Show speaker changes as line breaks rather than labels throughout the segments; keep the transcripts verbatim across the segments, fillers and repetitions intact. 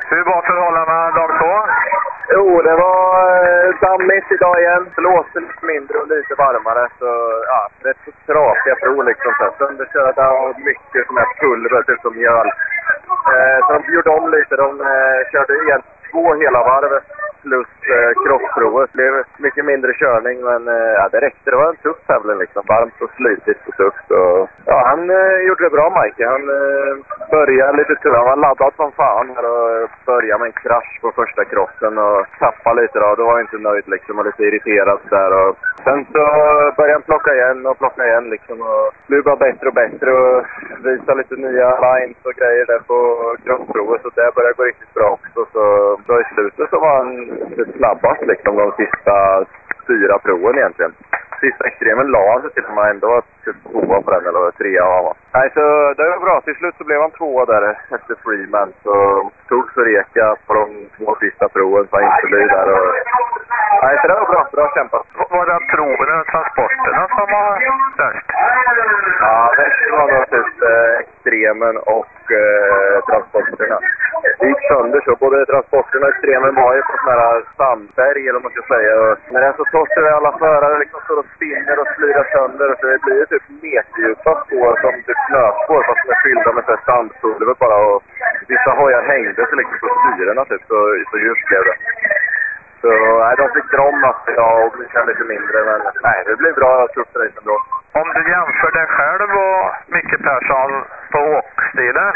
Hur var förhållandena dag två?
Jo, det var eh, dammigt idag igen. Blåste lite mindre och lite varmare. Så ja, rätt så trasiga prov liksom. Sönderkörda och mycket som är pulver, typ som mjöl. Eh, så de gjorde om lite. De eh, körde igen två hela varv plus eh, crossprovet. Det blev mycket mindre körning, men eh, ja, det räckte. Det var en tuff tävling liksom. Varmt och slitigt och tufft. Och, ja, han eh, gjorde det bra, Mike. Han eh, började lite tur. Han var laddad som fan här och började med en krasch på första crossen och tappade lite då. Då var jag inte nöjd liksom och lite irriterad där. Och sen så började han plocka igen och plocka igen liksom och blev bara bättre och bättre och visa lite nya lines och grejer där på crossprovet. Så det började gå riktigt bra också. Så då i slutet så var han lite snabbast liksom de sista fyra proven egentligen. Sista extremen la han sig till och med ändå typ tvåa på den eller trea av. Nej, så det var bra. Till slut så blev han tvåa där efter Freeman. Så tog Sureka på de två sista proven så han inte blir där. Och... Nej, så det var bra. Bra kämpat.
Var det proven och transporterna som var störst?
Ja, det var nog typ eh, extremen och eh, transporterna. Det gick sönder så. Både transporterna och extremen var ju på sådana här sandberg eller vad man ska säga. Och när det är så torrt så är alla förare liksom står och spinner och slirar sönder. Så det blir ju typ meterdjupa spår som typ snöspår fast de är fyllda med sådär sandpulver bara. Och vissa hojar hängde sig liksom på styrena typ. Så, så just blev det. Så nej, de fick dra om att jag och bli lite mindre. Men nej, det blir bra tufft race ändå.
Om du jämför dig själv och Micke Persson på åkstilen?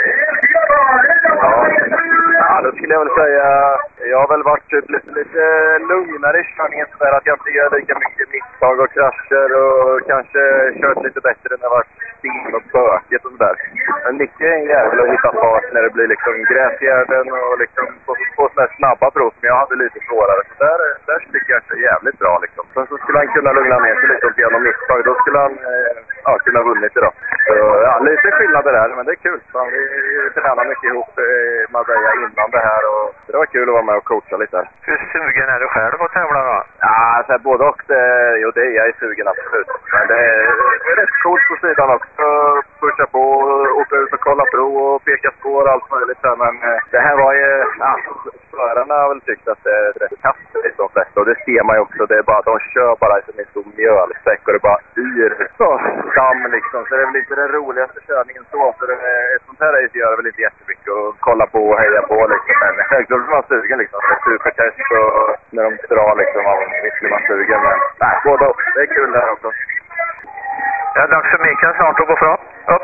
Ja, ja, då skulle jag väl säga jag har väl varit typ lite, lite lugnare i körningen så där att jag inte gör lika mycket misstag och krascher och kanske kört lite bättre när jag varit stin och bökigt och sådär. Men Micke är en jävla att hitta fart när det blir liksom gräsgärden och liksom på, på sådana här snabba prov som jag hade lite svårare. Så där, där tycker jag är jävligt bra liksom. Sen så skulle han kunna lugna ner sig lite och genom misstag. Då skulle han eh, ja, kunna vunnit idag. Så ja, lite skillnader där, men det är kul. Så vi tränar mycket ihop eh, Marbella innan det här och det var kul att vara med och coacha lite här.
Hur sugen är du själv att tävla då?
Ja, så här, både och. Det, jo, det är jag är sugen absolut. Men det är, det är rätt coolt på sidan också. Pusha på, åka ut och kolla prov och peka spår och allt möjligt. Men eh, det här var ju... Ja, förarna har väl tyckt att det är rätt kastigt de flesta. Och det ser man ju också. Det är bara, de kör bara som en stor mjölsäck och det bara yr så, damm liksom. Så det är väl inte den roligaste körningen så. Så det, ett sånt här race gör väl inte jättemycket att kolla på och heja på liksom. Men självklart är man sugen liksom. Det är supertest och när de drar liksom. Visst blir man sugen. Men nej, både och. Det är kul där också.
Ja, dags för Mikael snart att gå fram. Upp.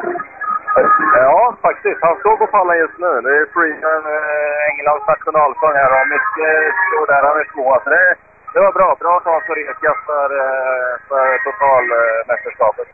Ja, faktiskt. Han står på pallen just nu. Det är Freeman, eh, Englands nationalsång här. Och mycket står där. Han är två. Så det, det var bra. Bra att ha Sureka för, eh, för totalmästerskapet.